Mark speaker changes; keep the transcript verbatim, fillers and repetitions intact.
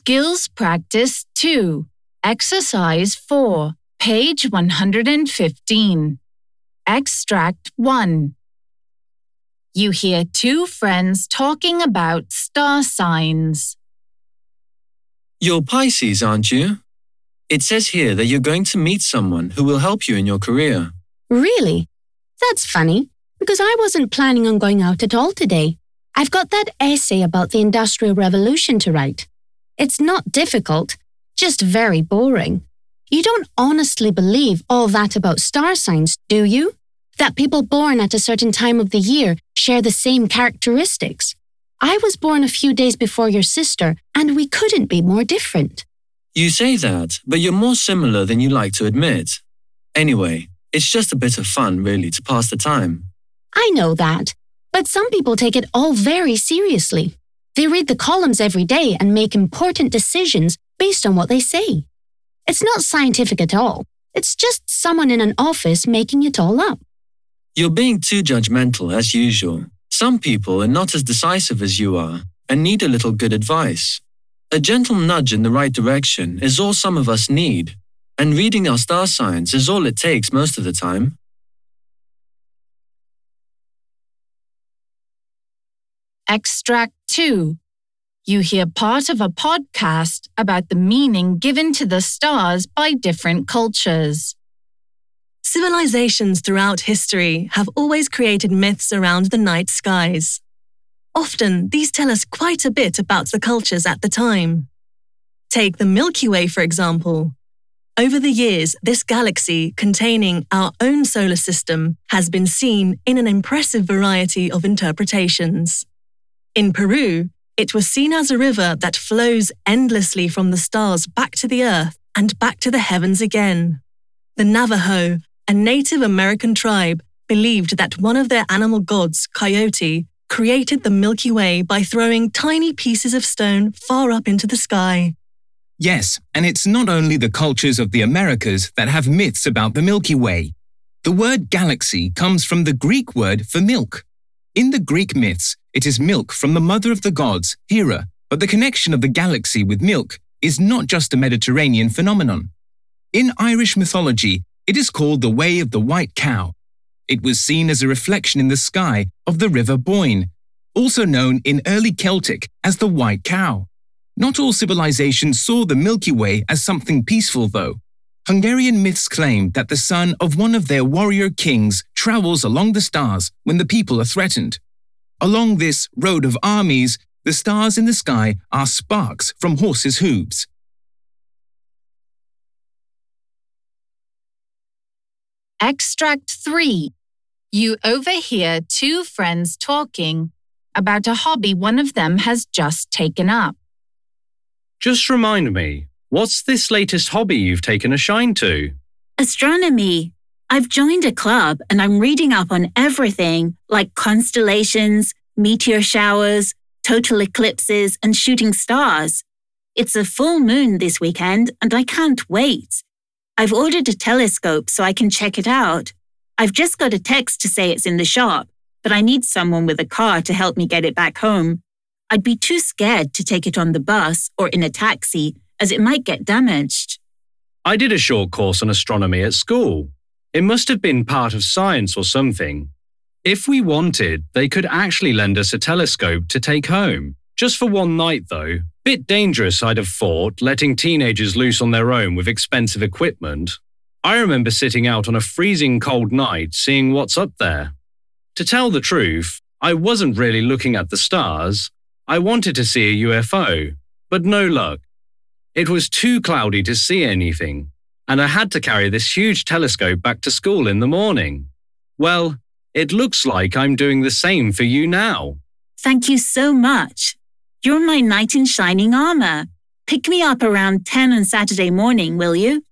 Speaker 1: Skills Practice two, Exercise four, page one hundred fifteen. Extract one. You hear two friends talking about star signs.
Speaker 2: You're Pisces, aren't you? It says here that you're going to meet someone who will help you in your career.
Speaker 3: Really? That's funny, because I wasn't planning on going out at all today. I've got that essay about the Industrial Revolution to write. It's not difficult, just very boring. You don't honestly believe all that about star signs, do you? That people born at a certain time of the year share the same characteristics. I was born a few days before your sister, and we couldn't be more different.
Speaker 2: You say that, but you're more similar than you like to admit. Anyway, it's just a bit of fun, really, to pass the time.
Speaker 3: I know that, but some people take it all very seriously. They read the columns every day and make important decisions based on what they say. It's not scientific at all. It's just someone in an office making it all up.
Speaker 2: You're being too judgmental, as usual. Some people are not as decisive as you are and need a little good advice. A gentle nudge in the right direction is all some of us need, and reading our star signs is all it takes most of the time.
Speaker 1: Extract two. You hear part of a podcast about the meaning given to the stars by different cultures.
Speaker 4: Civilizations throughout history have always created myths around the night skies. Often, these tell us quite a bit about the cultures at the time. Take the Milky Way, for example. Over the years, this galaxy, containing our own solar system, has been seen in an impressive variety of interpretations. In Peru, it was seen as a river that flows endlessly from the stars back to the Earth and back to the heavens again. The Navajo, a Native American tribe, believed that one of their animal gods, Coyote, created the Milky Way by throwing tiny pieces of stone far up into the sky.
Speaker 5: Yes, and it's not only the cultures of the Americas that have myths about the Milky Way. The word galaxy comes from the Greek word for milk. In the Greek myths, it is milk from the mother of the gods, Hera, but the connection of the galaxy with milk is not just a Mediterranean phenomenon. In Irish mythology, it is called the Way of the White Cow. It was seen as a reflection in the sky of the River Boyne, also known in early Celtic as the White Cow. Not all civilizations saw the Milky Way as something peaceful, though. Hungarian myths claim that the son of one of their warrior kings travels along the stars when the people are threatened. Along this road of armies, the stars in the sky are sparks from horses' hooves.
Speaker 1: Extract three. You overhear two friends talking about a hobby one of them has just taken up.
Speaker 6: Just remind me, what's this latest hobby you've taken a shine to?
Speaker 7: Astronomy. I've joined a club and I'm reading up on everything like constellations, meteor showers, total eclipses, and shooting stars. It's a full moon this weekend and I can't wait. I've ordered a telescope so I can check it out. I've just got a text to say it's in the shop, but I need someone with a car to help me get it back home. I'd be too scared to take it on the bus or in a taxi, as it might get damaged.
Speaker 6: I did a short course on astronomy at school. It must have been part of science or something. If we wanted, they could actually lend us a telescope to take home. Just for one night, though. Bit dangerous, I'd have thought, letting teenagers loose on their own with expensive equipment. I remember sitting out on a freezing cold night, seeing what's up there. To tell the truth, I wasn't really looking at the stars. I wanted to see a U F O, but no luck. It was too cloudy to see anything, and I had to carry this huge telescope back to school in the morning. Well, it looks like I'm doing the same for you now.
Speaker 7: Thank you so much. You're my knight in shining armor. Pick me up around ten on Saturday morning, will you?